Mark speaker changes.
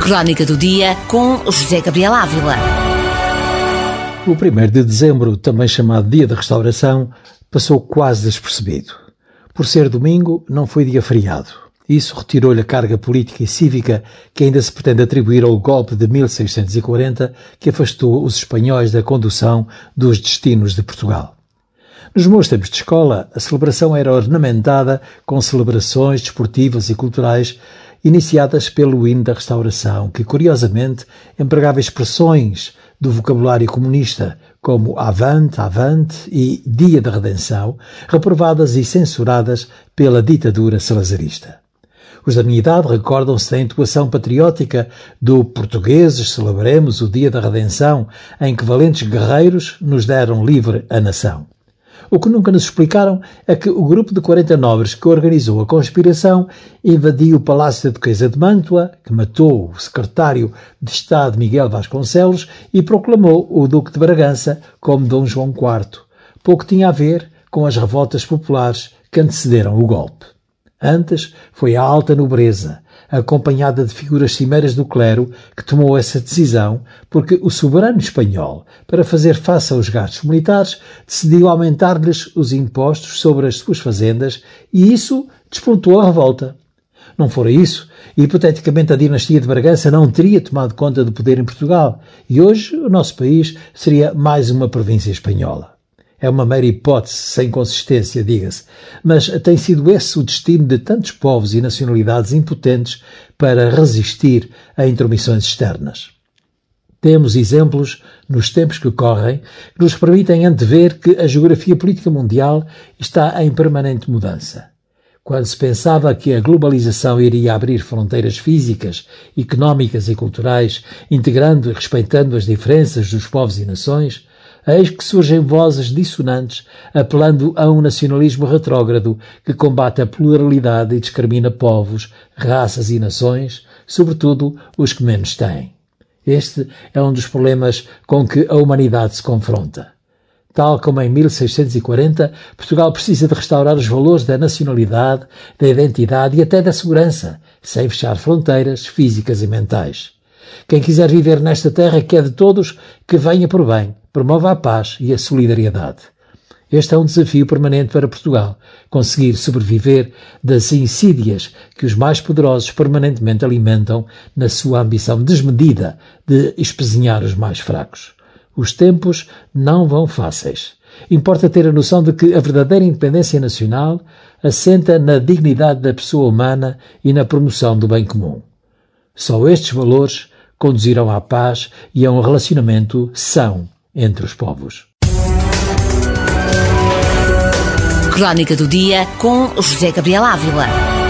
Speaker 1: Crónica do Dia com José Gabriel Ávila.
Speaker 2: O 1º de dezembro, também chamado Dia da Restauração, passou quase despercebido. Por ser domingo, não foi dia feriado. Isso retirou-lhe a carga política e cívica que ainda se pretende atribuir ao golpe de 1640 que afastou os espanhóis da condução dos destinos de Portugal. Nos meus tempos de escola, a celebração era ornamentada com celebrações desportivas e culturais iniciadas pelo hino da Restauração, que curiosamente empregava expressões do vocabulário comunista, como Avante, Avante e Dia da Redenção, reprovadas e censuradas pela ditadura salazarista. Os da minha idade recordam-se da intuação patriótica do Portugueses celebremos o Dia da Redenção, em que valentes guerreiros nos deram livre a nação. O que nunca nos explicaram é que o grupo de 40 nobres que organizou a conspiração invadiu o Palácio da Duquesa de Mântua, que matou o secretário de Estado Miguel Vasconcelos e proclamou o Duque de Bragança como Dom João IV. Pouco tinha a ver com as revoltas populares que antecederam o golpe. Antes foi a alta nobreza, acompanhada de figuras cimeiras do clero, que tomou essa decisão porque o soberano espanhol, para fazer face aos gastos militares, decidiu aumentar-lhes os impostos sobre as suas fazendas e isso despontou a revolta. Não fora isso, hipoteticamente a dinastia de Bragança não teria tomado conta do poder em Portugal e hoje o nosso país seria mais uma província espanhola. É uma mera hipótese, sem consistência, diga-se, mas tem sido esse o destino de tantos povos e nacionalidades impotentes para resistir a intromissões externas. Temos exemplos, nos tempos que correm, que nos permitem antever que a geografia política mundial está em permanente mudança. Quando se pensava que a globalização iria abrir fronteiras físicas, económicas e culturais, integrando e respeitando as diferenças dos povos e nações, eis que surgem vozes dissonantes apelando a um nacionalismo retrógrado que combate a pluralidade e discrimina povos, raças e nações, sobretudo os que menos têm. Este é um dos problemas com que a humanidade se confronta. Tal como em 1640, Portugal precisa de restaurar os valores da nacionalidade, da identidade e até da segurança, sem fechar fronteiras físicas e mentais. Quem quiser viver nesta terra que é de todos, que venha por bem, promova a paz e a solidariedade. Este é um desafio permanente para Portugal, conseguir sobreviver das insídias que os mais poderosos permanentemente alimentam na sua ambição desmedida de espezinhar os mais fracos. Os tempos não vão fáceis. Importa ter a noção de que a verdadeira independência nacional assenta na dignidade da pessoa humana e na promoção do bem comum. Só estes valores conduzirão à paz e a um relacionamento são entre os povos.
Speaker 1: Crónica do Dia com José Gabriel Ávila.